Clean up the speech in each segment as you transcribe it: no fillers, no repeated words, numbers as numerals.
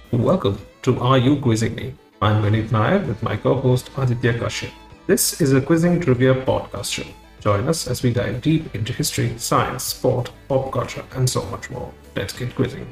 Welcome to Are You Quizzing Me? I'm Vineet Nair with my co host Aditya Kashyap. This is a quizzing trivia podcast show. Join us as we dive deep into history, science, sport, pop culture, and so much more. Let's get quizzing.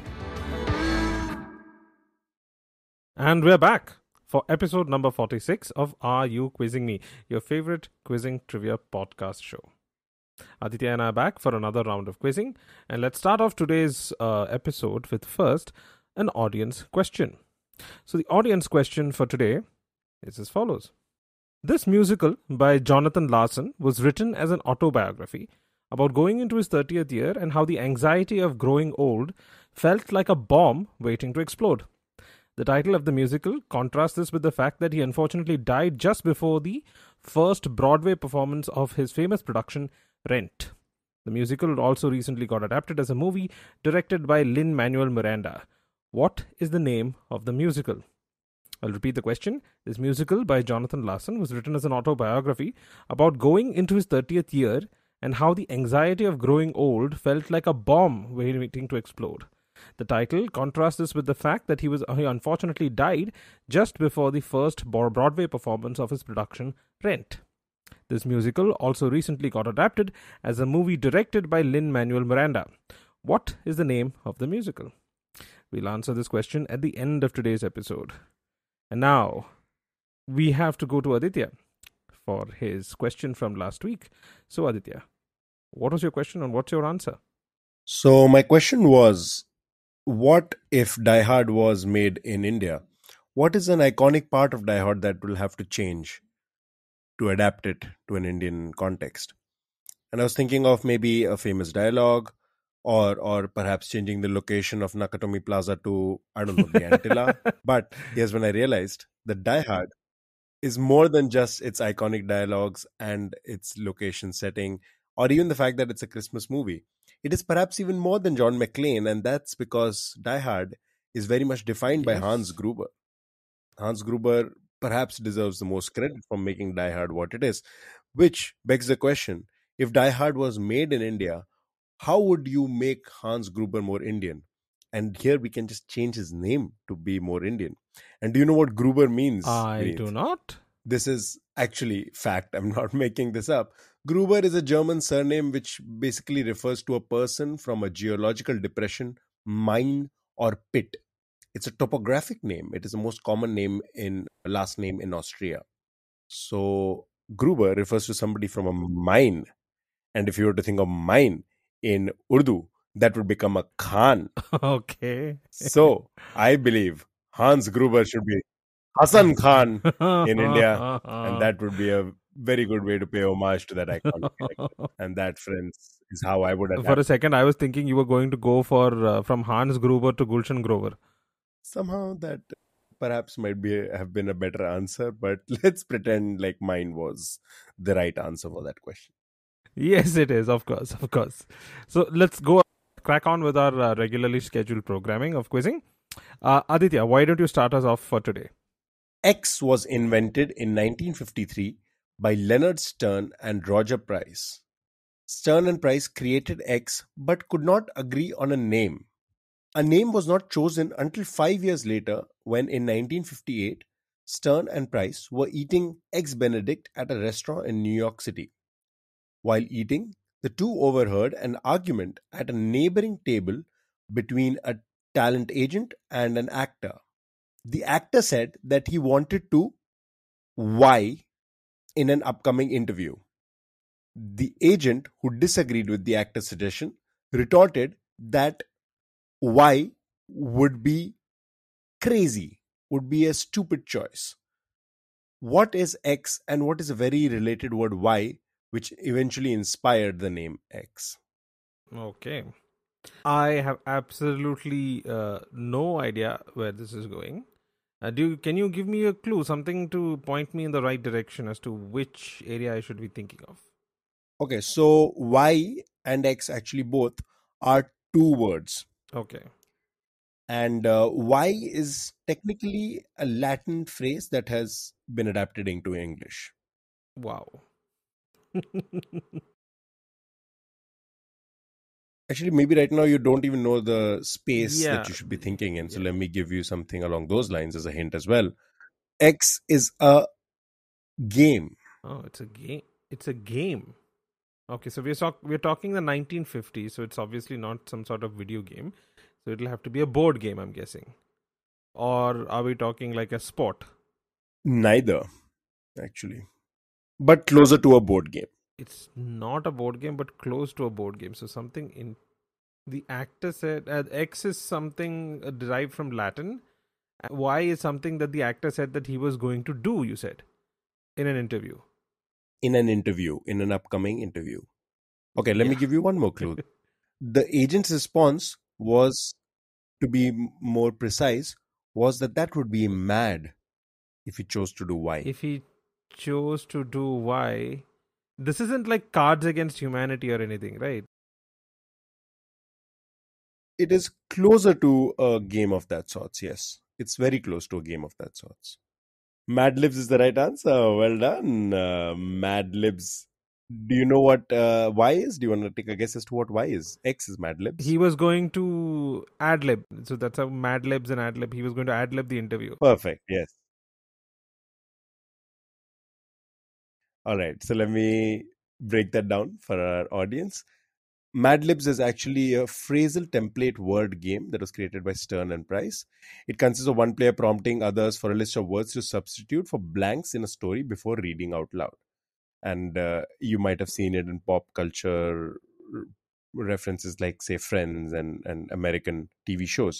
And we're back for episode number 46 of Are You Quizzing Me, your favorite quizzing trivia podcast show. Aditya and I are back for another round of quizzing. And let's start off today's episode with first an audience question. So, the audience question for today is as follows. This musical by Jonathan Larson was written as an autobiography about going into his 30th year and how the anxiety of growing old felt like a bomb waiting to explode. The title of the musical contrasts this with the fact that he unfortunately died just before the first Broadway performance of his famous production, Rent. The musical also recently got adapted as a movie directed by Lin Manuel Miranda. What is the name of the musical? I'll repeat the question. This musical by Jonathan Larson was written as an autobiography about going into his 30th year and how the anxiety of growing old felt like a bomb waiting to explode. The title contrasts this with the fact that he unfortunately died just before the first Broadway performance of his production, Rent. This musical also recently got adapted as a movie directed by Lin Manuel Miranda. What is the name of the musical? We'll answer this question at the end of today's episode. And now, we have to go to Aditya for his question from last week. So, Aditya, what was your question and what's your answer? So my question was, what if Die Hard was made in India? What is an iconic part of Die Hard that will have to change to adapt it to an Indian context? And I was thinking of maybe a famous dialogue, or perhaps changing the location of Nakatomi Plaza to, I don't know, the Antilla. But here's when I realized that Die Hard is more than just its iconic dialogues and its location setting, or even the fact that it's a Christmas movie. It is perhaps even more than John McClane, and that's because Die Hard is very much defined by Hans Yes. Gruber. Hans Gruber perhaps deserves the most credit for making Die Hard what it is, which begs the question, if Die Hard was made in India, how would you make Hans Gruber more Indian? And here we can just change his name to be more Indian. And do you know what Gruber means, I do Vineet? not. This is actually fact. I'm not making this up. Gruber is a German surname which basically refers to a person from a geological depression, mine, or pit. It's a topographic name. It is the most common name in last name in Austria. So Gruber refers to somebody from a mine. And if you were to think of mine in Urdu, that would become a Khan. Okay. So I believe Hans Gruber should be Hassan Khan in India, and that would be a very good way to pay homage to that iconic character. And that, friends, is how I would For adapt. a second, I was thinking you were going to go for from Hans Gruber to Gulshan Grover. Somehow that perhaps might be have been a better answer, but let's pretend like mine was the right answer for that question. Yes, it is, of course, of course. So let's go crack on with our regularly scheduled programming of quizzing. Aditya, why don't you start us off for today? X was invented in 1953 by Leonard Stern and Roger Price. Stern and Price created X but could not agree on a name. A name was not chosen until 5 years later when, in 1958, Stern and Price were eating Eggs Benedict at a restaurant in New York City. While eating, the two overheard an argument at a neighboring table between a talent agent and an actor. The actor said that he wanted to Y in an upcoming interview. The agent, who disagreed with the actor's suggestion, retorted that Y would be crazy, would be a stupid choice. What is X and what is a very related word Y, which eventually inspired the name X? Okay. I have absolutely no idea where this is going. Can you give me a clue, something to point me in the right direction as to which area I should be thinking of? Okay, so Y and X actually both are two words. Okay. And Y is technically a Latin phrase that has been adapted into English. Wow. Actually, maybe right now you don't even know the space that Yeah. you should be thinking in. So Yeah. let me give you something along those lines as a hint as well. X is a game. Oh, it's a game. It's a game. Okay, so we're talking the 1950s, so it's obviously not some sort of video game. So it'll have to be a board game, I'm guessing. Or are we talking like a sport? Neither, actually, but closer to a board game. It's not a board game, but close to a board game. So something in the actor said X is something derived from Latin. Y is something that the actor said that he was going to do, you said, in an interview. In an upcoming interview. Okay, let me Yeah. give you one more clue. The agent's response was, to be more precise, was that would be mad if he chose to do Y. If he chose to do Y, this isn't like Cards Against Humanity or anything, right? It is closer to a game of that sorts, yes. It's very close to a game of that sorts. Mad Libs is the right answer. Well done, Mad Libs. Do you know what Y is? Do you want to take a guess as to what Y is? X is Mad Libs. He was going to ad lib. So that's how Mad Libs and ad lib. He was going to ad lib the interview. Perfect, yes. All right, so let me break that down for our audience. Mad Libs is actually a phrasal template word game that was created by Stern and Price. It consists of one player prompting others for a list of words to substitute for blanks in a story before reading out loud. And you might have seen it in pop culture references like, say, Friends and American TV shows.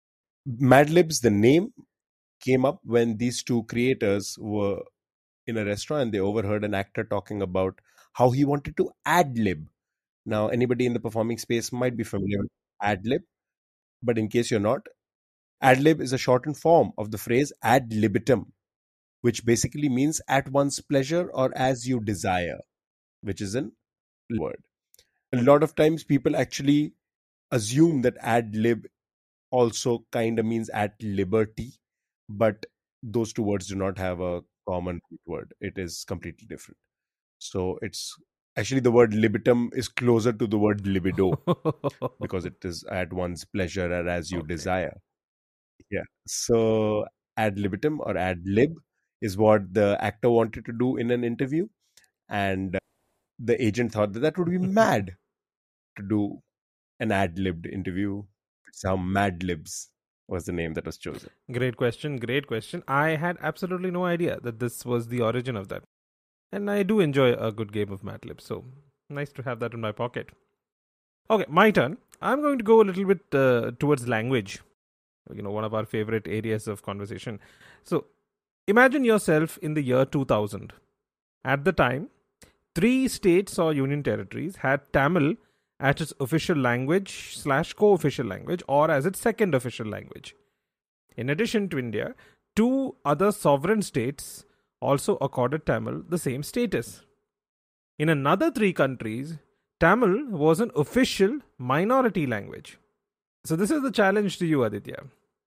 Mad Libs, the name, came up when these two creators were in a restaurant and they overheard an actor talking about how he wanted to ad lib. Now, anybody in the performing space might be familiar with ad lib, but in case you're not, ad lib is a shortened form of the phrase ad libitum, which basically means at one's pleasure or as you desire, which is a word. A lot of times people actually assume that ad lib also kind of means at liberty, but those two words do not have a common root word. It is completely different. So it's actually, the word libitum is closer to the word libido because it is at one's pleasure or as you Okay. desire. Yeah. So ad libitum or ad lib is what the actor wanted to do in an interview. And the agent thought that would be mad to do an ad libbed interview. Some Mad Libs was the name that was chosen. Great question. Great question. I had absolutely no idea that this was the origin of that. And I do enjoy a good game of Mad Libs. So nice to have that in my pocket. Okay, my turn. I'm going to go a little bit towards language. One of our favorite areas of conversation. So imagine yourself in the year 2000. At the time, 3 states or union territories had Tamil as its official language / co-official language or as its second official language. In addition to India, 2 other sovereign states also accorded Tamil the same status. In another 3 countries, Tamil was an official minority language. So this is the challenge to you, Aditya.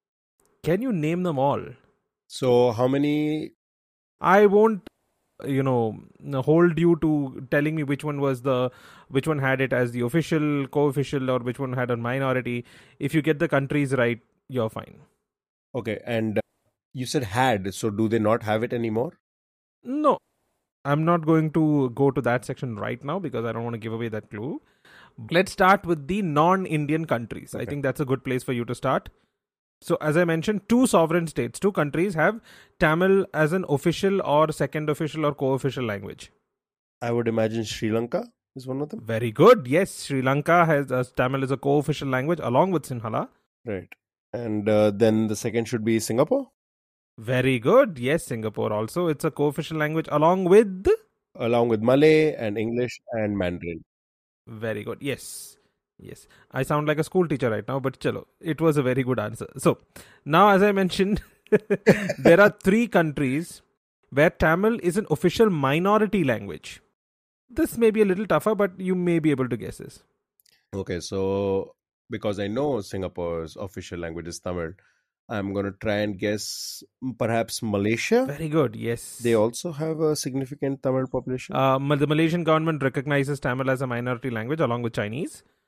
Can you name them all? So how many? I won't hold you to telling me which one had it as the official, co-official, or which one had a minority. If you get the countries right, you're fine. Okay, and you said had, so do they not have it anymore? No, I'm not going to go to that section right now because I don't want to give away that clue. Let's start with the non-Indian countries. Okay. I think that's a good place for you to start. So, as I mentioned, 2 sovereign states, 2 countries have Tamil as an official or second official or co-official language. I would imagine Sri Lanka is one of them. Very good. Yes, Sri Lanka has Tamil as a co-official language along with Sinhala. Right. And then the second should be Singapore. Very good. Yes, Singapore also. It's a co-official language along with Malay and English and Mandarin. Very good. Yes. I sound like a school teacher right now, but chalo, it was a very good answer. So, now as I mentioned, there are 3 countries where Tamil is an official minority language. This may be a little tougher, but you may be able to guess this. Okay, so because I know Singapore's official language is Tamil, I'm going to try and guess perhaps Malaysia. Very good. Yes. They also have a significant Tamil population. The Malaysian government recognizes Tamil as a minority language along with Chinese.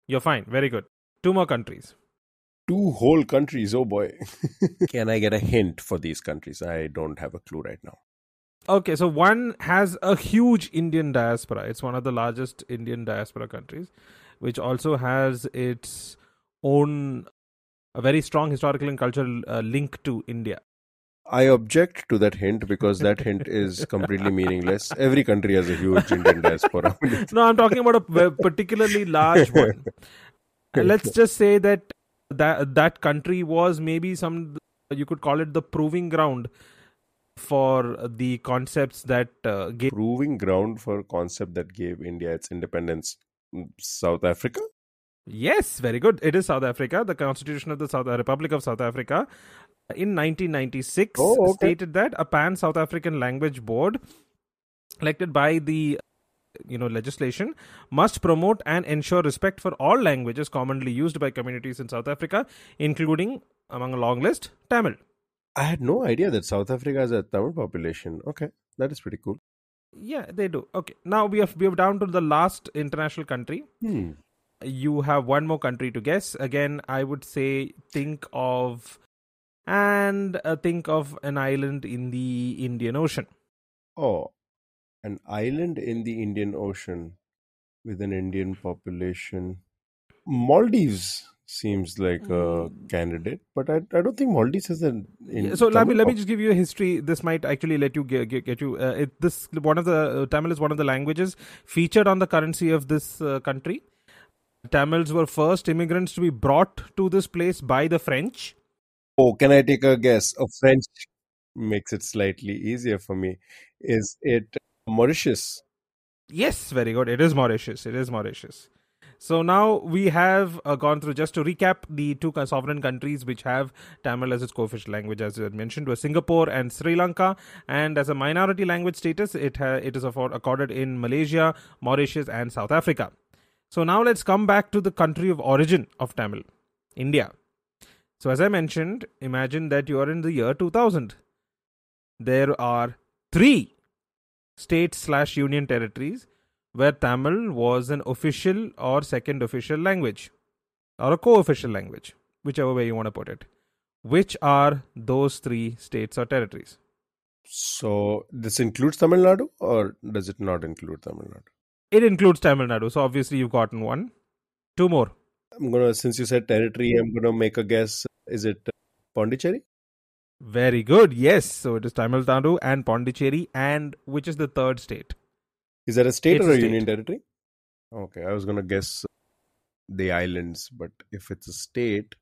You're fine. Very good. 2 more countries. 2 whole countries, oh boy. Can I get a hint for these countries? I don't have a clue right now. Okay, so one has a huge Indian diaspora. It's one of the largest Indian diaspora countries, which also has its own a very strong historical and cultural link to India. I object to that hint because that hint is completely meaningless. Every country has a huge Indian diaspora. No, I'm talking about a particularly large one. Let's just say that country was maybe you could call it the proving ground for the concepts that gave Proving ground for a concept that gave India its independence. South Africa? Yes, very good. It is South Africa. The Constitution of the Republic of South Africa in 1996 stated that a pan-South African language board elected by the legislation must promote and ensure respect for all languages commonly used by communities in South Africa, including, among a long list, Tamil. I had no idea that South Africa has a Tamil population. Okay, that is pretty cool. Yeah, they do. Okay, now we have down to the last international country. You have one more country to guess. Again, I would say think of an island in the Indian Ocean. Oh, an island in the Indian Ocean with an Indian population. Maldives seems like a candidate, but I don't think Maldives has an. So let me just give you a history. This might actually let you get you. One of the Tamil is one of the languages featured on the currency of this country. Tamils were first immigrants to be brought to this place by the French. Oh, can I take a guess? A French makes it slightly easier for me. Is it Mauritius? Yes, very good. It is Mauritius. So now we have gone through, just to recap, the 2 sovereign countries which have Tamil as its co-official language, as I mentioned, were Singapore and Sri Lanka. And as a minority language status, it is accorded in Malaysia, Mauritius and South Africa. So now let's come back to the country of origin of Tamil, India. So as I mentioned, imagine that you are in the year 2000. There are 3 states/union territories where Tamil was an official or second official language or a co-official language, whichever way you want to put it. Which are those 3 states or territories? So this includes Tamil Nadu, or does it not include Tamil Nadu? It includes Tamil Nadu. So obviously you've gotten 1. 2 more. Since you said territory, I'm gonna make a guess. Is it Pondicherry? Very good. Yes. So it is Tamil Nadu and Pondicherry. And which is the 3rd state? Is that a state It's or a a state. union territory? Okay, I was gonna guess the islands, but if it's a state,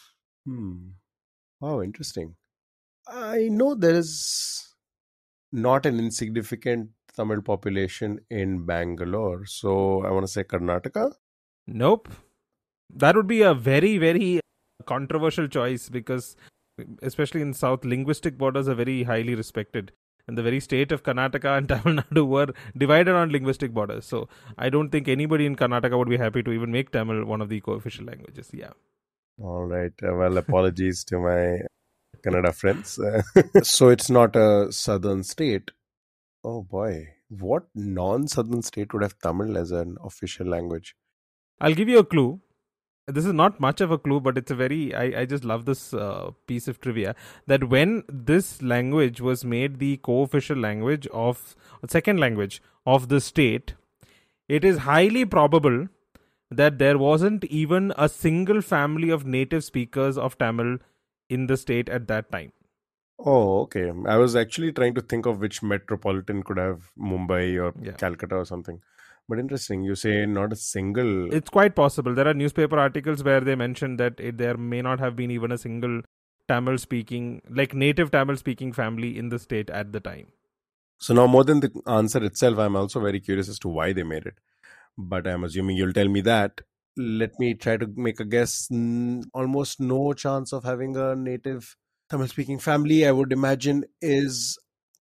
wow, interesting. I know there is not an insignificant Tamil population in Bangalore, so I want to say Karnataka. Nope. That would be a very, very controversial choice because, especially in South, linguistic borders are very highly respected. And the very state of Karnataka and Tamil Nadu were divided on linguistic borders. So I don't think anybody in Karnataka would be happy to even make Tamil one of the co-official languages. Yeah. All right. Well, apologies to my Kannada friends. So it's not a southern state. Oh boy. What non-southern state would have Tamil as an official language? I'll give you a clue. This is not much of a clue, but it's a very... I just love this piece of trivia. That when this language was made the co-official language of... second language of the state, it is highly probable that there wasn't even a single family of native speakers of Tamil in the state at that time. Oh, okay. I was actually trying to think of which metropolitan could have Mumbai or Calcutta or something. But interesting, you say not a single... It's quite possible. There are newspaper articles where they mention that there may not have been even a single Tamil-speaking, like native Tamil-speaking family in the state at the time. So now, more than the answer itself, I'm also very curious as to why they made it. But I'm assuming you'll tell me that. Let me try to make a guess. Almost no chance of having a native Tamil-speaking family, I would imagine, is...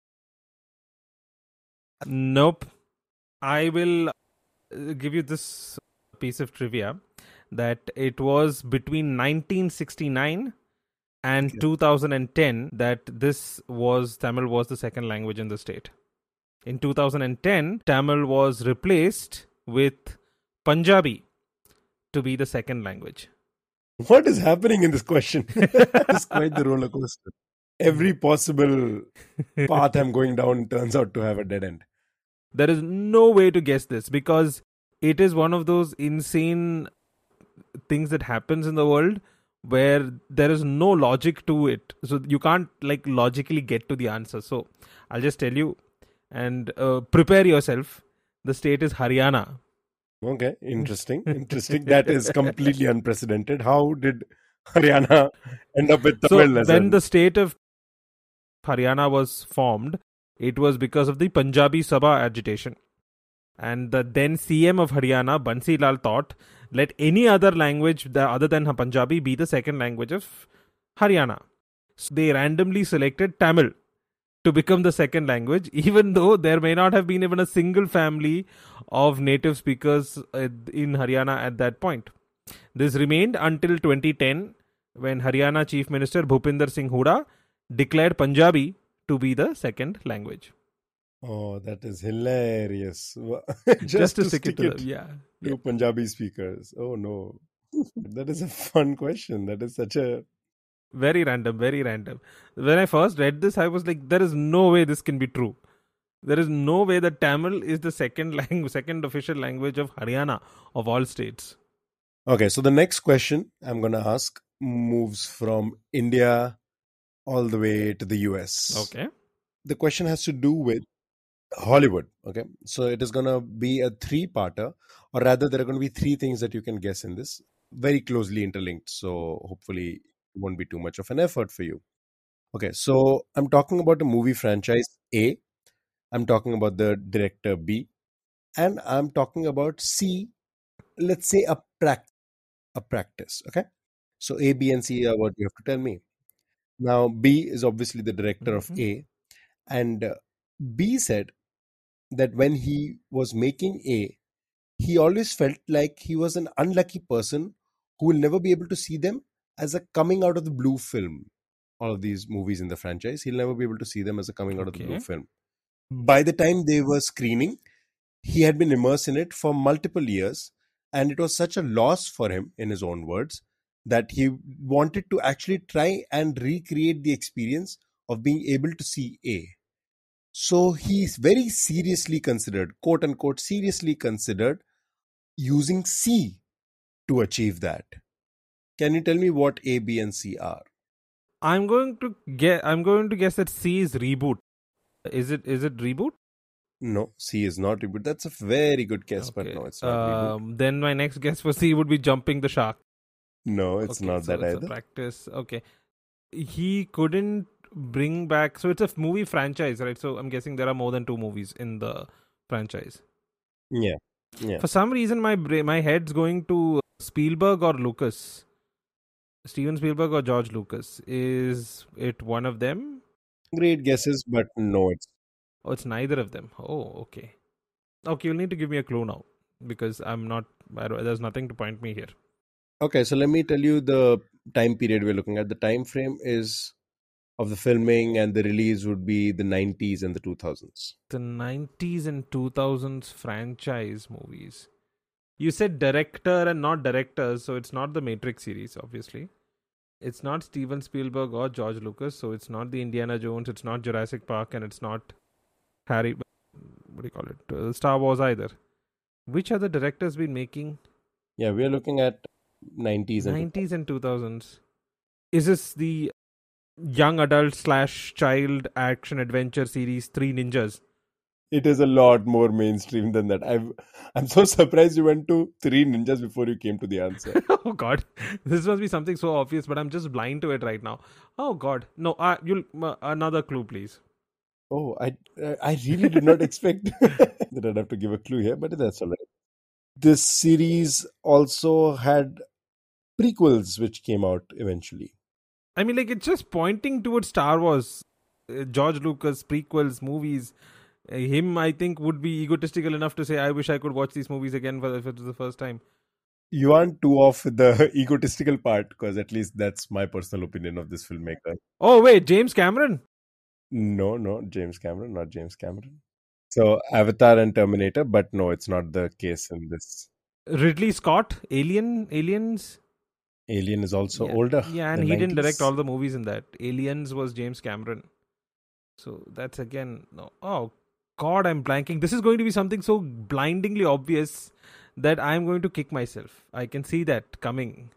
Nope. I will give you this piece of trivia that it was between 1969 and 2010 that Tamil was the second language in the state. In 2010, Tamil was replaced with Punjabi to be the second language? What is happening in this question? It's quite the roller coaster. Every possible path I'm going down turns out to have a dead end. There is no way to guess this because it is one of those insane things that happens in the world where there is no logic to it, so you can't like logically get to the answer. So I'll just tell you and prepare yourself. The state is Haryana. Okay, interesting. That is completely unprecedented. How did Haryana end up with So Tamil? when the state of Haryana was formed, it was because of the Punjabi Sabha agitation. And the then CM of Haryana, Bansi Lal, thought, let any other language other than Punjabi be the second language of Haryana. So they randomly selected Tamil to become the second language, even though there may not have been even a single family of native speakers in Haryana at that point. This remained until 2010, when Haryana Chief Minister Bhupinder Singh Hooda declared Punjabi to be the second language. Oh, that is hilarious. Just to stick it to Punjabi speakers. Oh no. That is a fun question. That is such a... Very random, very random. When I first read this, I was like, there is no way this can be true. There is no way that Tamil is the second official language of Haryana, of all states. Okay, so the next question I'm going to ask moves from India all the way to the US. Okay. The question has to do with Hollywood. Okay, so it is going to be a three-parter, or rather, there are going to be three things that you can guess in this, very closely interlinked. So hopefully, it won't be too much of an effort for you. Okay, so I'm talking about a movie franchise A, I'm talking about the director B, and I'm talking about C. Let's say a practice. Okay, so A, B, and C are what you have to tell me. Now, B is obviously the director of A, and B said that when he was making A, he always felt like he was an unlucky person who will never be able to see them as a coming out of the blue film. All of these movies in the franchise, he'll never be able to see them as a coming out of the blue film. By the time they were screening, he had been immersed in it for multiple years, and it was such a loss for him, in his own words, that he wanted to actually try and recreate the experience of being able to see A. So he's very seriously considered, quote unquote, seriously considered using C to achieve that. Can you tell me what A, B, and C are? I'm going to guess that C is reboot. Is it reboot? No, C is not reboot. That's a very good guess, but no, it's not reboot. Then my next guess for C would be Jumping the Shark. No, it's not that either. A practice. Okay. He couldn't bring back... So it's a movie franchise, right? So I'm guessing there are more than 2 movies in the franchise. Yeah. For some reason, my head's going to Spielberg or Lucas. Steven Spielberg or George Lucas. Is it one of them? Great guesses, but no, it's neither of them. Oh, okay. Okay, you'll need to give me a clue now, because there's nothing to point me here. Okay, so let me tell you the time period we're looking at. The time frame is of the filming and the release would be the 90s and the 2000s. The 90s and 2000s franchise movies. You said director and not directors, so it's not the Matrix series, obviously. It's not Steven Spielberg or George Lucas, so it's not the Indiana Jones, it's not Jurassic Park, and it's not Star Wars either. Which other directors been making? Yeah, we are looking at 90s and 2000s. Is this the young adult / child action adventure series Three Ninjas? It is a lot more mainstream than that. I'm so surprised you went to Three Ninjas before you came to the answer. Oh God, this must be something so obvious, but I'm just blind to it right now. Oh God, no. You'll another clue, please. Oh, I really did not expect that I'd have to give a clue here, but that's all right. This series also had prequels which came out eventually. I mean, like, it's just pointing towards Star Wars, George Lucas, prequels, movies. Him, I think, would be egotistical enough to say, I wish I could watch these movies again if it was the first time. You aren't too off with the egotistical part, because at least that's my personal opinion of this filmmaker. Oh, wait, James Cameron? No, James Cameron, not James Cameron. So, Avatar and Terminator, but no, it's not the case in this. Ridley Scott, Aliens. Alien is also Yeah. older. Yeah, and than he didn't 90s. direct all the movies in that. Aliens was James Cameron. So that's again no. Oh God, I'm blanking. This is going to be something so blindingly obvious that I'm going to kick myself. I can see that coming.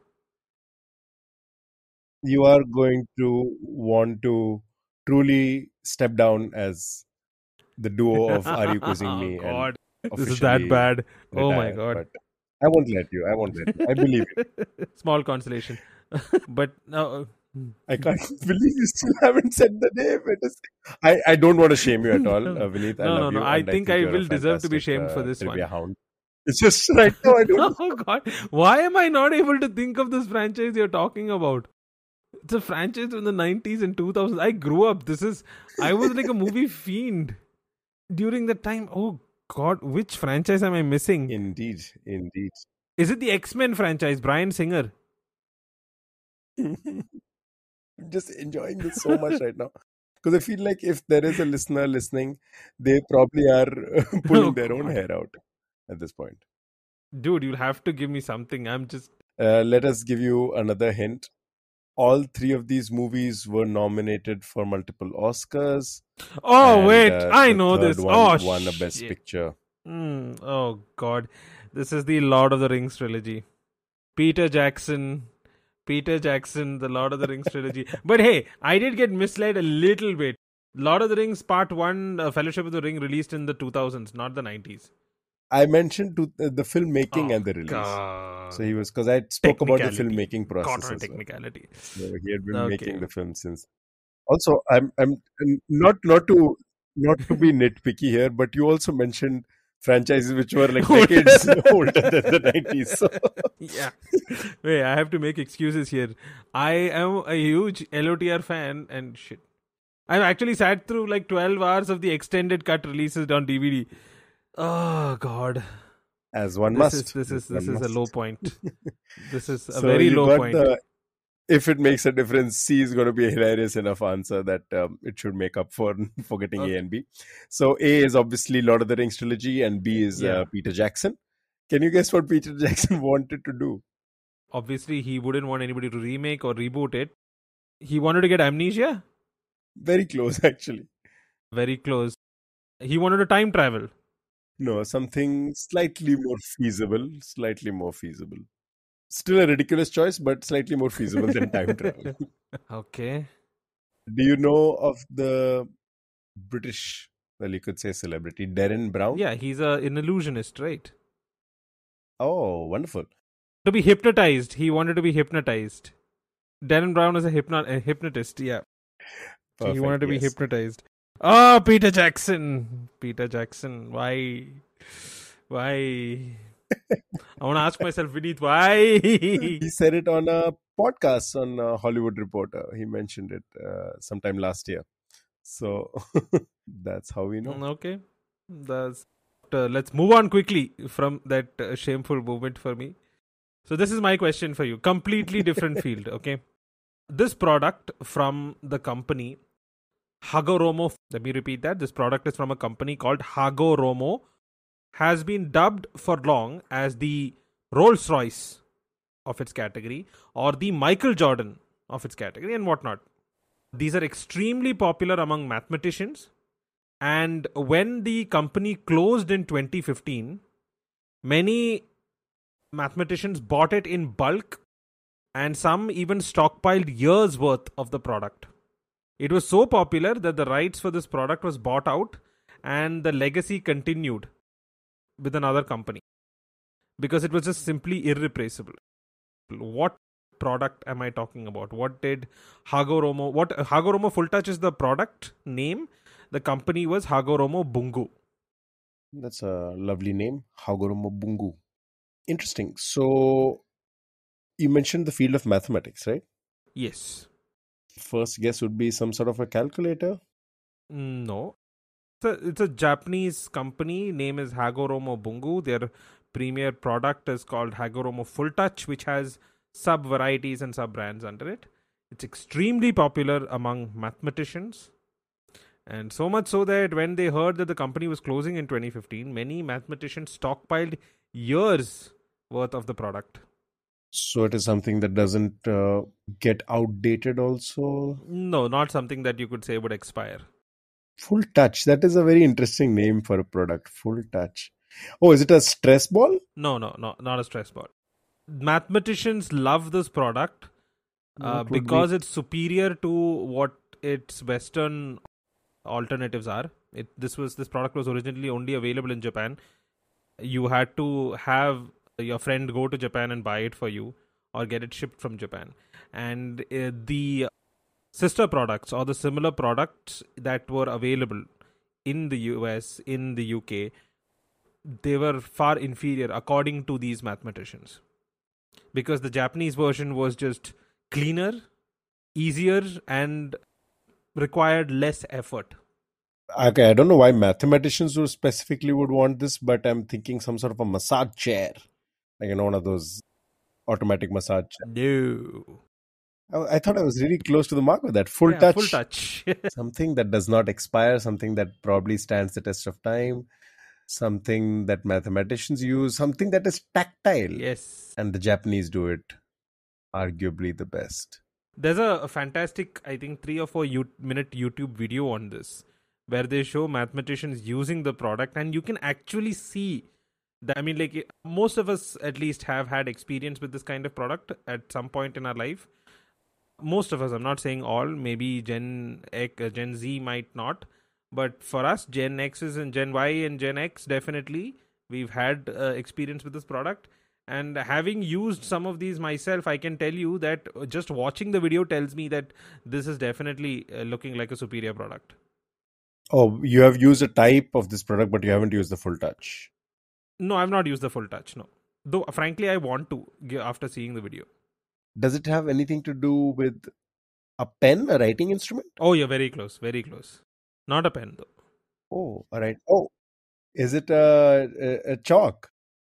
You are going to want to truly step down as the duo of Are You Quizzing Oh Me and God, this is that officially bad. Oh my retire. God. But I won't let you. I won't let you. I believe you. Small consolation. But no. I can't believe you still haven't said the name. I don't want to shame you at all, Vineet. I love you. I And think I you're a will deserve to be fantastic, shamed for this trivia one. hound. It's just right now I don't. Oh God, why am I not able to think of this franchise you're talking about? It's a franchise from the 90s and 2000s. I grew up. I was like a movie fiend during that time. Oh God, which franchise am I missing? Indeed. Is it the X-Men franchise, Bryan Singer? I'm just enjoying this so much right now. Because I feel like if there is a listener listening, they probably are pulling Oh, their own God. hair out at this point. Dude, you'll have to give me something. I'm just... Let us give you another hint. All three of these movies were nominated for multiple Oscars. Oh, and, wait. I the know third this. one Oh, won a Best shit. Picture. Oh, God. This is the Lord of the Rings trilogy. Peter Jackson, the Lord of the Rings trilogy. But hey, I did get misled a little bit. Lord of the Rings Part 1, Fellowship of the Ring, released in the 2000s, not the 90s. I mentioned the filmmaking Oh, and the release. God. So he was, because I spoke about the Technicality. filmmaking process. God, as well. technicality. So he had been Okay. making the film since. Also, I'm not to be nitpicky here, but you also mentioned franchises which were like decades older than the 90s. So. Yeah. Wait, I have to make excuses here. I am a huge LOTR fan and shit. I've actually sat through like 12 hours of the extended cut releases on DVD. Oh God. As one This must. is a low point. This is a So very you low got point. if it makes a difference, C is going to be a hilarious enough answer that it should make up for getting A and B. So A is obviously Lord of the Rings trilogy and B is Peter Jackson. Can you guess what Peter Jackson wanted to do? Obviously, he wouldn't want anybody to remake or reboot it. He wanted to get Amnesia? Very close, actually. Very close. He wanted to time travel. No, something slightly more feasible. Still a ridiculous choice, but slightly more feasible than time travel. Okay. Do you know of the British, well, you could say celebrity, Darren Brown? Yeah, he's an illusionist, right? Oh, wonderful. To be hypnotized. He wanted to be hypnotized. Darren Brown is a hypnotist, yeah. Perfect, He wanted to be yes. hypnotized. Oh, Peter Jackson. Why? I want to ask myself, Vineet, why? He said it on a podcast on Hollywood Reporter. He mentioned it sometime last year. So that's how we know. Okay. Let's move on quickly from that shameful moment for me. So this is my question for you. Completely different field, okay? This product from the company Hagoromo, let me repeat that. This product is from a company called Hagoromo, has been dubbed for long as the Rolls Royce of its category or the Michael Jordan of its category and whatnot. These are extremely popular among mathematicians. And when the company closed in 2015, many mathematicians bought it in bulk and some even stockpiled years worth of the product. It was so popular that the rights for this product was bought out and the legacy continued with another company because it was just simply irreplaceable. What product am I talking about? What did Hagoromo... Hagoromo Full Touch is the product name. The company was Hagoromo Bungu. That's a lovely name, Hagoromo Bungu. Interesting. So you mentioned the field of mathematics, right? Yes. First guess would be some sort of a calculator? No. It's a Japanese company. Name is Hagoromo Bungu. Their premier product is called Hagoromo Full Touch, which has sub-varieties and sub-brands under it. It's extremely popular among mathematicians. And so much so that when they heard that the company was closing in 2015, many mathematicians stockpiled years worth of the product. So it is something that doesn't get outdated also. No, not something that you could say would expire. Full touch. That is a very interesting name for a product. Full touch. Oh, is it a stress ball? No, no, no, not a stress ball. Mathematicians love this product What would be? because it's superior to what its Western alternatives are. This product was originally only available in Japan. You had to have your friend go to Japan and buy it for you, or get it shipped from Japan. And the sister products or the similar products that were available in the US, in the UK, they were far inferior according to these mathematicians, because the Japanese version was just cleaner, easier, and required less effort. Okay, I don't know why mathematicians would specifically would want this, but I'm thinking some sort of a massage chair, like one of those automatic massage chairs. No. I thought I was really close to the mark with that. Full Yeah, touch. full touch. Something that does not expire, something that probably stands the test of time, something that mathematicians use, something that is tactile. Yes. And the Japanese do it arguably the best. There's a fantastic, I think, 3 or 4 minute YouTube video on this, where they show mathematicians using the product, and you can actually see that. I mean, like, most of us at least have had experience with this kind of product at some point in our life. Most of us, I'm not saying all, maybe Gen Z might not, but for us, Gen X's and Gen Y and Gen X, definitely, we've had experience with this product. And having used some of these myself, I can tell you that just watching the video tells me that this is definitely looking like a superior product. Oh, you have used a type of this product, but you haven't used the full touch. No, I've not used the full touch, no. Though, frankly, I want to, after seeing the video. Does it have anything to do with a pen, a writing instrument? Oh, you're very close, very close. Not a pen, though. Oh, all right. Oh, is it a chalk?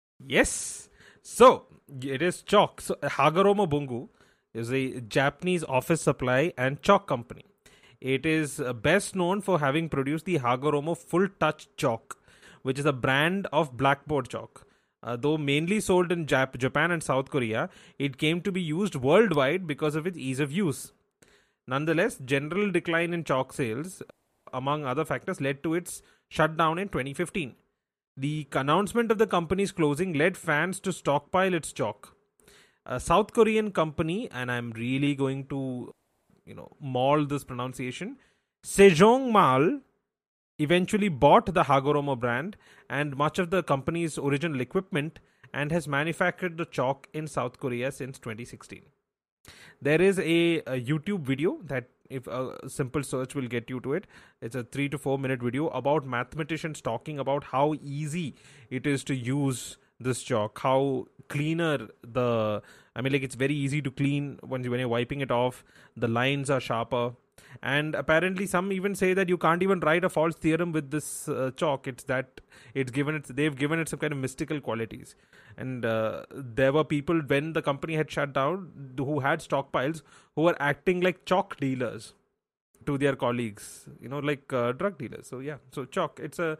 Yes. So, it is chalk. So, Hagoromo Bungu is a Japanese office supply and chalk company. It is best known for having produced the Hagoromo Full Touch Chalk, which is a brand of blackboard chalk. Though mainly sold in Japan and South Korea, it came to be used worldwide because of its ease of use. Nonetheless, general decline in chalk sales, among other factors, led to its shutdown in 2015. The announcement of the company's closing led fans to stockpile its chalk. A South Korean company, and I'm really going to, maul this pronunciation, Sejong Mal, eventually bought the Hagoromo brand and much of the company's original equipment, and has manufactured the chalk in South Korea since 2016. There is a YouTube video that, if a simple search will get you to it, it's a 3 to 4 minute video about mathematicians talking about how easy it is to use this chalk, how cleaner it's very easy to clean when you're wiping it off. The lines are sharper, and apparently some even say that you can't even write a false theorem with this chalk. They've given it some kind of mystical qualities. And there were people, when the company had shut down, who had stockpiles, who were acting like chalk dealers to their colleagues, like drug dealers. So yeah, so chalk, it's an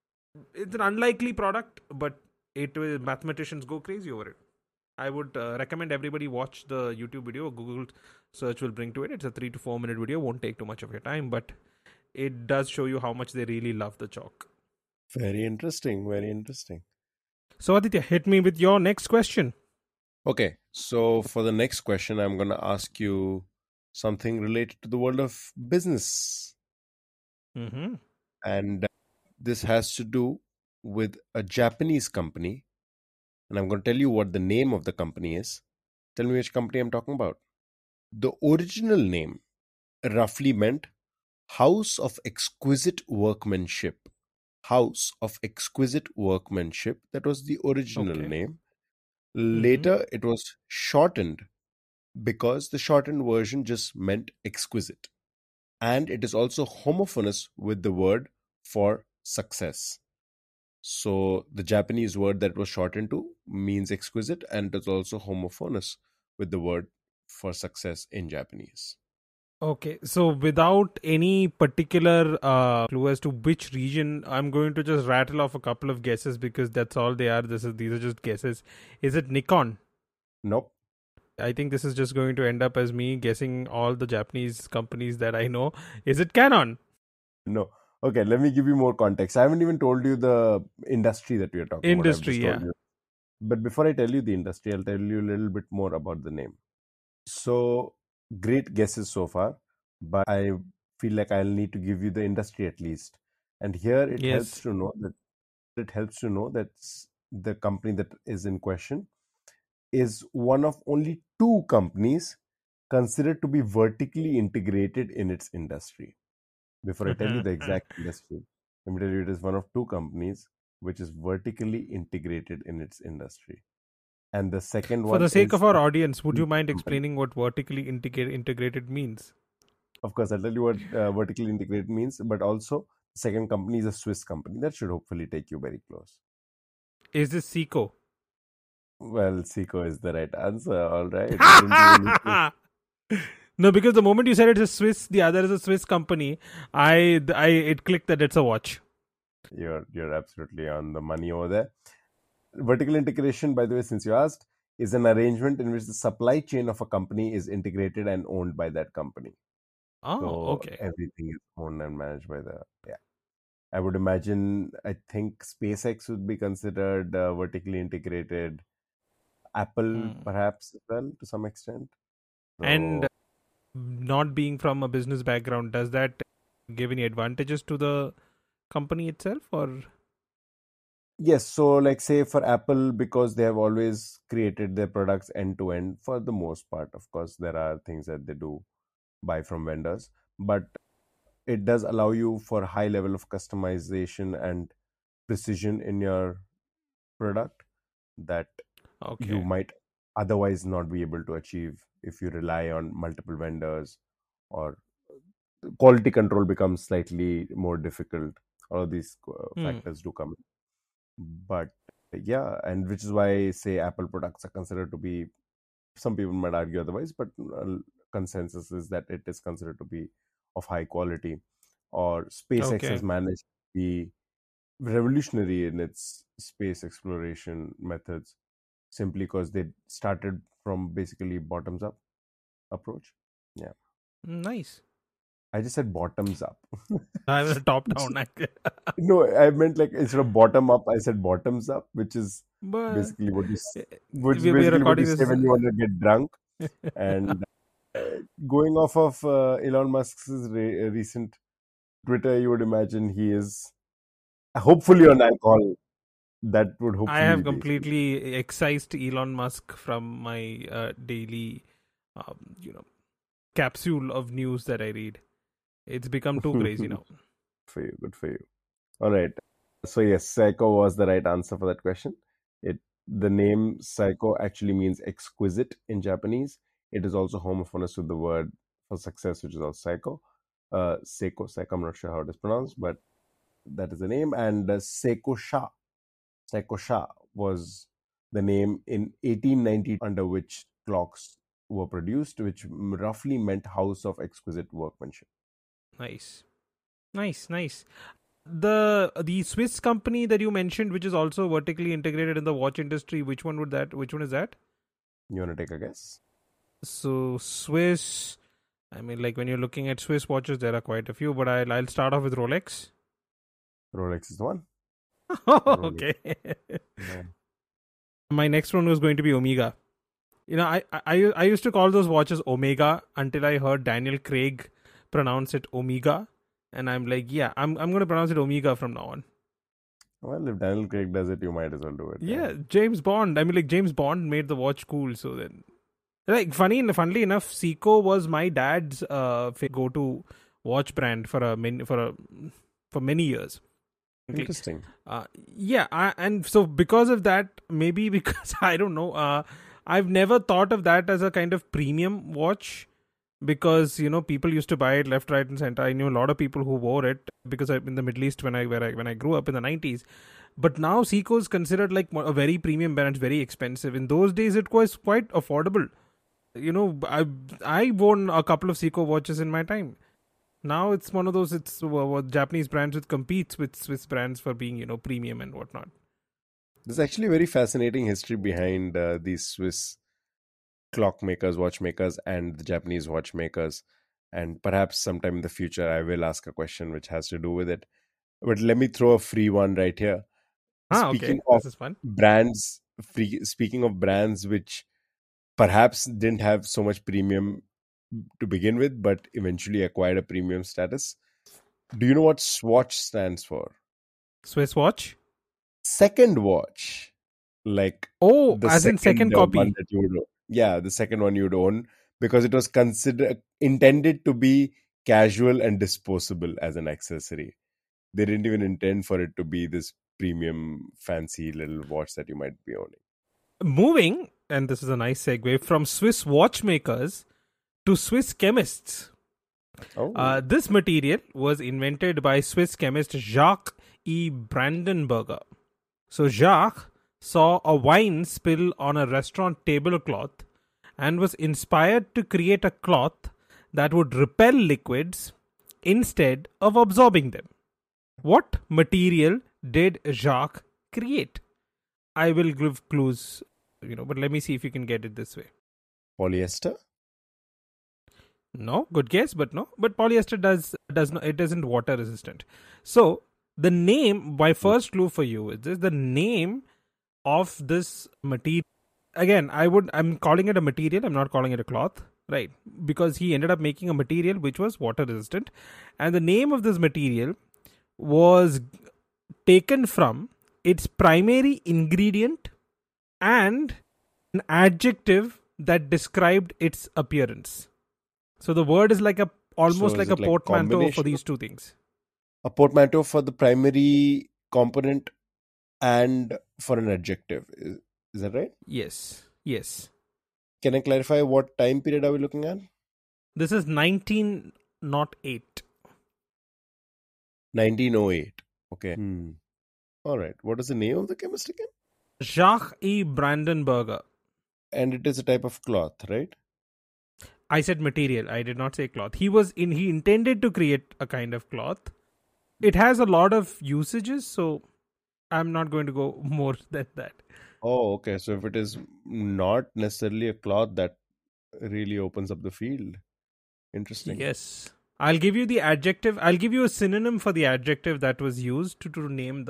unlikely product, but mathematicians go crazy over it. I would recommend everybody watch the YouTube video. Google search will bring to it. It's a 3 to 4 minute video. Won't take too much of your time, but it does show you how much they really love the chalk. Very interesting. Very interesting. So Aditya, hit me with your next question. Okay, so for the next question, I'm going to ask you something related to the world of business. Mm-hmm. And this has to do with a Japanese company. And I'm going to tell you what the name of the company is. Tell me which company I'm talking about. The original name roughly meant House of Exquisite Workmanship. House of Exquisite Workmanship. That was the original name. Later, it was shortened because the shortened version just meant exquisite. And it is also homophonous with the word for success. So the Japanese word that was shortened to means exquisite, and it's also homophonous with the word for success in Japanese. Okay, so without any particular clue as to which region, I'm going to just rattle off a couple of guesses because that's all they are. These are just guesses. Is it Nikon? Nope. I think this is just going to end up as me guessing all the Japanese companies that I know. Is it Canon? No. Okay, let me give you more context. I haven't even told you the industry that we are talking about. I've Industry, just told yeah. you. But before I tell you the industry, I'll tell you a little bit more about the name. So, great guesses so far, but I feel like I'll need to give you the industry at least. And here Yes. it helps to know that the company that is in question is one of only two companies considered to be vertically integrated in its industry. Before I tell you the exact industry, let me tell you it is one of two companies which is vertically integrated in its industry. And the second For one the sake is of our a audience, would you Swiss mind company. explaining what vertically integrated means? Of course, I'll tell you what vertically integrated means, but also the second company is a Swiss company. That should hopefully take you very close. Is this Seiko? Well, Seiko is the right answer. All right. You didn't even need to. No, because the moment you said it's a Swiss, the other is a Swiss company. It clicked that it's a watch. You're absolutely on the money over there. Vertical integration, by the way, since you asked, is an arrangement in which the supply chain of a company is integrated and owned by that company. Oh, So okay. everything is owned and managed by the, yeah. I would imagine, I think SpaceX would be considered vertically integrated. Apple, Hmm. perhaps, as well, to some extent. And So, not being from a business background, does that give any advantages to the company itself, or? yes. So, like, say for Apple, because they have always created their products end to end for the most part. Of course, there are things that they do buy from vendors, but it does allow you for high level of customization and precision in your product that you Okay. might otherwise not be able to achieve if you rely on multiple vendors, or quality control becomes slightly more difficult. All of these Hmm. factors do come in. But yeah, and which is why, say, Apple products are considered to be, some people might argue otherwise, but consensus is that it is considered to be of high quality. Or SpaceX has Okay. managed to be revolutionary in its space exploration methods simply because they started from basically bottoms up approach. Yeah, Nice. I just said bottoms up. I'm a top Which, down. no, I meant like instead of bottom up, I said bottoms up, which is But basically uh, which is we are basically what you recording say this. when you want to get drunk. And going off of Elon Musk's recent Twitter, you would imagine he is hopefully on alcohol. That would I hopefully have be. completely excised Elon Musk from my daily, you know, capsule of news that I read. It's become too crazy now. For you, good for you. All right. So yes, Psycho was the right answer for that question. It The name Psycho actually means exquisite in Japanese. It is also homophonous with the word for success, which is also Psycho. Seiko, I'm not sure how it is pronounced, but that is the name. And Seiko Sha was the name in 1890 under which clocks were produced, which roughly meant house of exquisite workmanship. Nice, nice. The Swiss company that you mentioned, which is also vertically integrated in the watch industry, which one would that? Which one is that? You want to take a guess? So Swiss. I mean, like when you're looking at Swiss watches, there are quite a few, but I'll start off with Rolex. Rolex is the one. Rolex. Okay. Yeah. My next one was going to be Omega. I used to call those watches Omega until I heard Daniel Craig pronounce it Omega, and I'm like, yeah, I'm going to pronounce it Omega from now on. Well, if Daniel Craig does it, you might as well do it. Yeah. Yeah, James Bond. I mean, like James Bond made the watch cool, so then, like, funnily enough, Seiko was my dad's go-to watch brand for many years. Okay. Interesting. Yeah, and so because of that, maybe because I don't know, I've never thought of that as a kind of premium watch because people used to buy it left, right, and center. I knew a lot of people who wore it because I'm in the Middle East when I grew up in the 90s. But now Seiko is considered like a very premium brand. It's very expensive. In those days, it was quite affordable. I worn a couple of Seiko watches in my time. Now it's one of those. It's what Japanese brands which competes with Swiss brands for being premium and whatnot. There's actually a very fascinating history behind these Swiss clockmakers, watchmakers, and the Japanese watchmakers. And perhaps sometime in the future, I will ask a question which has to do with it. But let me throw a free one right here. Okay, Speaking of this is fun. brands, speaking of brands which perhaps didn't have so much premium to begin with, but eventually acquired a premium status. Do you know what Swatch stands for? Swiss watch. Second watch, like As in second copy. one that you would own. Yeah, the second one you'd own, because it was intended to be casual and disposable as an accessory. They didn't even intend for it to be this premium, fancy little watch that you might be owning. Moving, and this is a nice segue, from Swiss watchmakers to Swiss chemists. Oh, This material was invented by Swiss chemist Jacques E. Brandenburger. So Jacques saw a wine spill on a restaurant tablecloth and was inspired to create a cloth that would repel liquids instead of absorbing them. What material did Jacques create? I will give clues, but let me see if you can get it this way. polyester? No, good guess, but no. But polyester does not. It isn't water resistant. So the name. My first clue for you is this: the name of this material. Again, I'm calling it a material. I'm not calling it a cloth, right? Because he ended up making a material which was water resistant, and the name of this material was taken from its primary ingredient and an adjective that described its appearance. So the word is almost So like is a it like portmanteau for combination? these two things. A portmanteau for the primary component and for an adjective. Is that right? Yes. Can I clarify what time period are we looking at? This is 1908. 1908. Okay. All right. What is the name of the chemist again? Jacques E. Brandenburger. And it is a type of cloth, right? I said material. I did not say cloth. He intended to create a kind of cloth. It has a lot of usages, so I'm not going to go more than that. Oh, okay. So if it is not necessarily a cloth, that really opens up the field. Interesting. Yes. I'll give you the adjective. I'll give you a synonym for the adjective that was used to name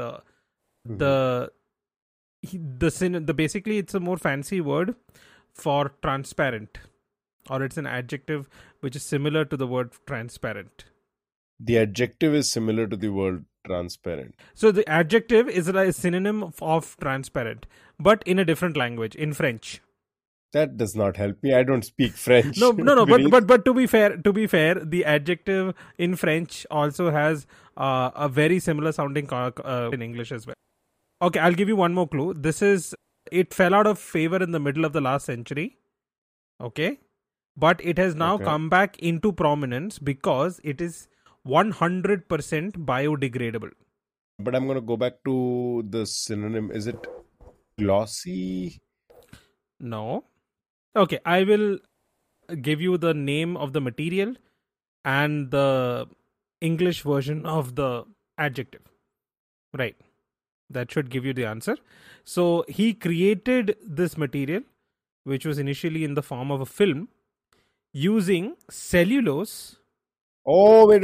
basically it's a more fancy word for transparent, or it's an adjective which is similar to the word transparent. The adjective is similar to the word transparent. So the adjective is a synonym of transparent, but in a different language, in French. That does not help me. I don't speak French. No. Vineet. But to be fair, the adjective in French also has a very similar sounding in English as well. Okay, I'll give you one more clue. It fell out of favor in the middle of the last century. Okay, but it has now come back into prominence because it is 100% biodegradable. But I'm going to go back to the synonym. Is it glossy? No. Okay, I will give you the name of the material and the English version of the adjective. Right. That should give you the answer. So he created this material, which was initially in the form of a film, using cellulose. Oh, wait.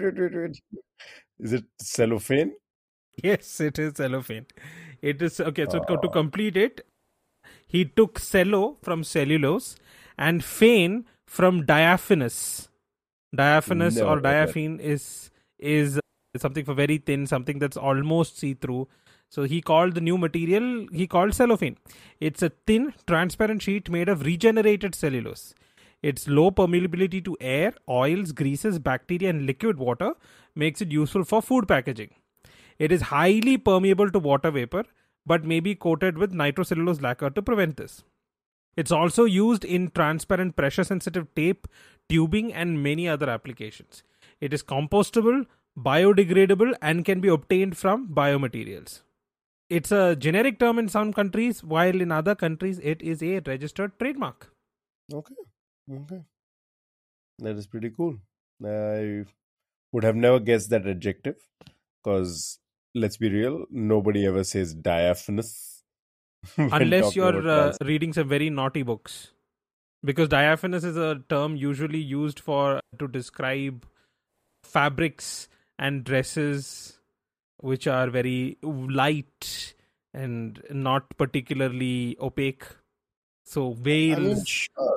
Is it cellophane? Yes, it is cellophane. It is okay. So to complete it, he took cello from cellulose and phane from diaphanous. Diaphanous or diaphane is something for very thin, something that's almost see-through. So he called the new material, cellophane. It's a thin, transparent sheet made of regenerated cellulose. Its low permeability to air, oils, greases, bacteria, and liquid water makes it useful for food packaging. It is highly permeable to water vapor, but may be coated with nitrocellulose lacquer to prevent this. It's also used in transparent pressure-sensitive tape, tubing, and many other applications. It is compostable, biodegradable, and can be obtained from biomaterials. It's a generic term in some countries, while in other countries it is a registered trademark. Okay. Okay. That is pretty cool. I would have never guessed that adjective because, let's be real, nobody ever says diaphanous when Unless talking about you're trans. reading some very naughty books. Because diaphanous is a term usually used for to describe fabrics and dresses which are very light and not particularly opaque. So I mean, veils. sure.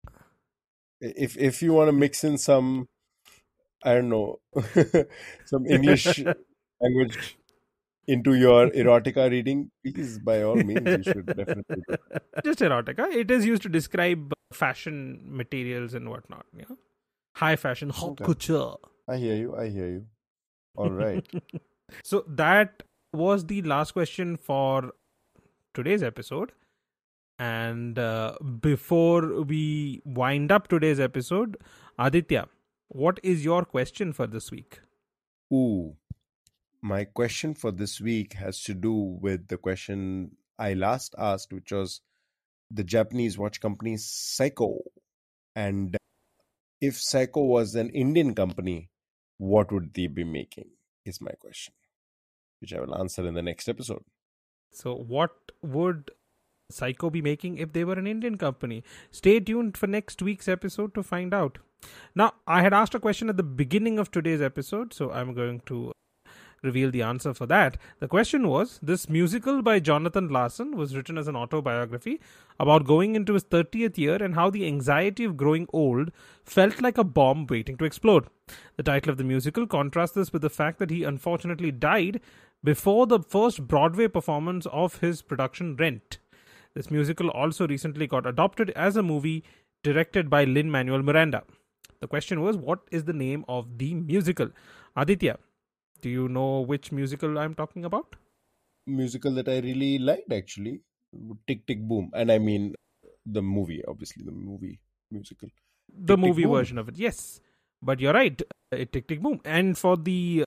If you want to mix in some, I don't know, some English language into your erotica reading, please, by all means, you should definitely do Just erotica. It is used to describe fashion materials and whatnot. High fashion, that. haute Okay. couture. I hear you. I hear you. All right. So that was the last question for today's episode. And before we wind up today's episode, Aditya, what is your question for this week? Ooh, my question for this week has to do with the question I last asked, which was the Japanese watch company Seiko. And if Seiko was an Indian company, what would they be making? Is my question, which I will answer in the next episode. So, what would Psycho be making if they were an Indian company? Stay tuned for next week's episode to find out. Now, I had asked a question at the beginning of today's episode, so I'm going to reveal the answer for that. The question was, this musical by Jonathan Larson was written as an autobiography about going into his 30th year and how the anxiety of growing old felt like a bomb waiting to explode. The title of the musical contrasts this with the fact that he unfortunately died before the first Broadway performance of his production Rent. This musical also recently got adopted as a movie directed by Lin-Manuel Miranda. The question was, what is the name of the musical? Aditya, do you know which musical I'm talking about? Musical that I really liked, actually, Tick Tick Boom. And I mean the movie, obviously, the movie musical. The Tick Tick movie Boom. version of it, yes. But you're right, Tick Tick Boom. And for the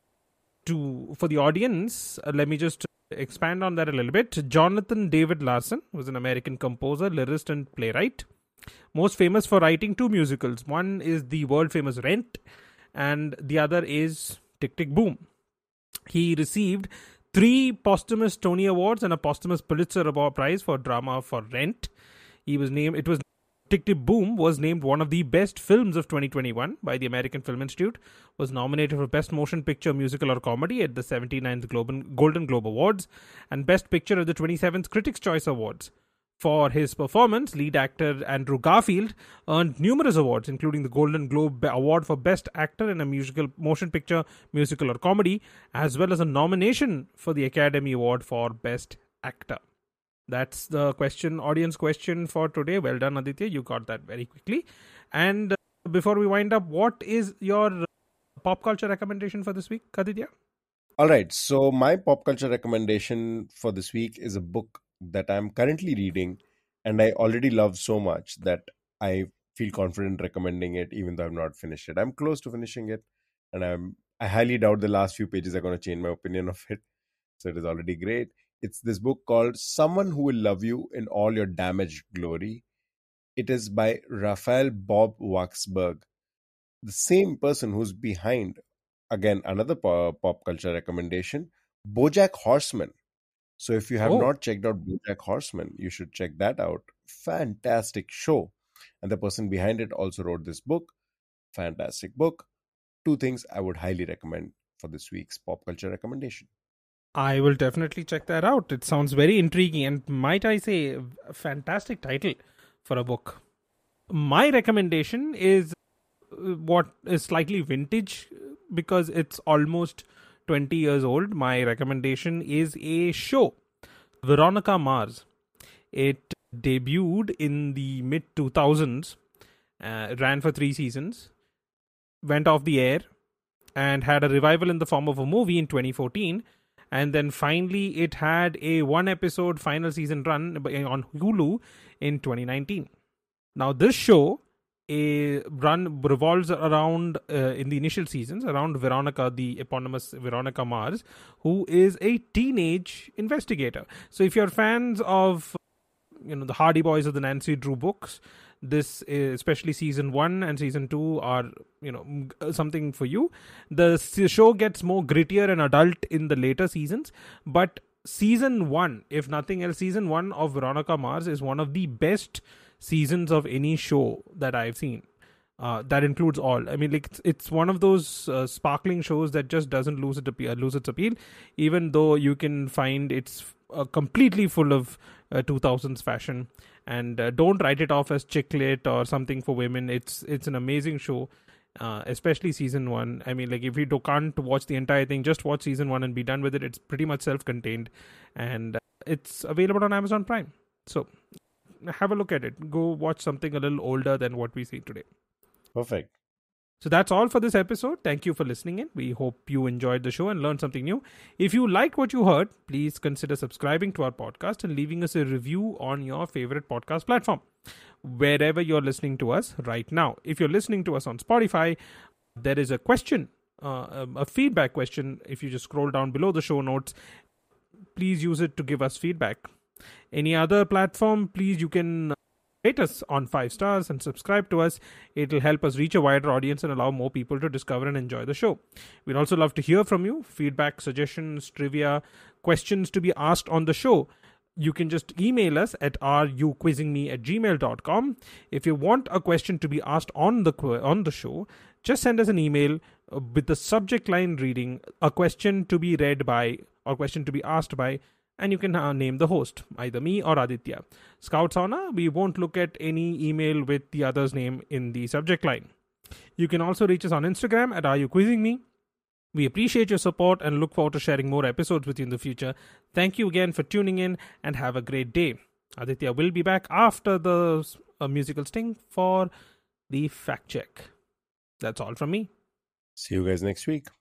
audience, let me just expand on that a little bit. Jonathan David Larson was an American composer, lyricist, and playwright. Most famous for writing two musicals. One is the world famous Rent, and the other is Tick Tick Boom. He received 3 posthumous Tony Awards and a posthumous Pulitzer Award Prize for drama for Rent. Tick Tick Boom was named one of the best films of 2021 by the American Film Institute, was nominated for Best Motion Picture, Musical or Comedy at the 79th Golden Globe Awards, and Best Picture at the 27th Critics' Choice Awards. For his performance, lead actor Andrew Garfield earned numerous awards, including the Golden Globe Award for Best Actor in a Motion Picture, Musical or Comedy, as well as a nomination for the Academy Award for Best Actor. That's the audience question for today. Well done, Aditya. You got that very quickly. And before we wind up, what is your pop culture recommendation for this week, Aditya? All right. So, my pop culture recommendation for this week is a book that I'm currently reading, and I already love so much that I feel confident recommending it, even though I've not finished it. I'm close to finishing it, and I highly doubt the last few pages are going to change my opinion of it. So, it is already great. It's this book called Someone Who Will Love You in All Your Damaged Glory. It is by Raphael Bob Waksberg, the same person who's behind, again, another pop culture recommendation, BoJack Horseman. So if you have not checked out BoJack Horseman, you should check that out. Fantastic show. And the person behind it also wrote this book. Fantastic book. 2 things I would highly recommend for this week's pop culture recommendation. I will definitely check that out. It sounds very intriguing and, might I say, a fantastic title for a book. My recommendation is what is slightly vintage because it's almost 20 years old. My recommendation is a show, Veronica Mars. It debuted in the mid 2000s, ran for 3 seasons, went off the air, and had a revival in the form of a movie in 2014. And then finally, it had a 1-episode final season run on Hulu in 2019. Now, this show revolves around, in the initial seasons, around Veronica, the eponymous Veronica Mars, who is a teenage investigator. So if you're fans of the Hardy Boys or the Nancy Drew books, this, especially season 1 and season 2, are something for you. The show gets more grittier and adult in the later seasons, but season 1, if nothing else, season 1 of Veronica Mars is one of the best seasons of any show that I've seen. That includes all. I mean, like, it's one of those sparkling shows that just doesn't lose its appeal, even though you can find it's completely full of 2000s fashion. And don't write it off as chick lit or something for women. It's an amazing show, especially season 1. I mean, like, if you can't watch the entire thing, just watch season 1 and be done with it. It's pretty much self-contained, and it's available on Amazon Prime. So have a look at it. Go watch something a little older than what we see today. Perfect. So that's all for this episode. Thank you for listening in. We hope you enjoyed the show and learned something new. If you liked what you heard, please consider subscribing to our podcast and leaving us a review on your favorite podcast platform, wherever you're listening to us right now. If you're listening to us on Spotify, there is a question, a feedback question. If you just scroll down below the show notes, please use it to give us feedback. Any other platform, please, you can rate us on 5 stars and subscribe to us. It'll help us reach a wider audience and allow more people to discover and enjoy the show. We'd also love to hear from you. Feedback, suggestions, trivia, questions to be asked on the show. You can just email us at areyouquizzingme@gmail.com. If you want a question to be asked on the show, just send us an email with the subject line reading a question to be read by or question to be asked by, and you can name the host, either me or Aditya. Scouts Honor, we won't look at any email with the other's name in the subject line. You can also reach us on Instagram at areyouquizzingme. We appreciate your support and look forward to sharing more episodes with you in the future. Thank you again for tuning in and have a great day. Aditya will be back after the musical sting for the fact check. That's all from me. See you guys next week.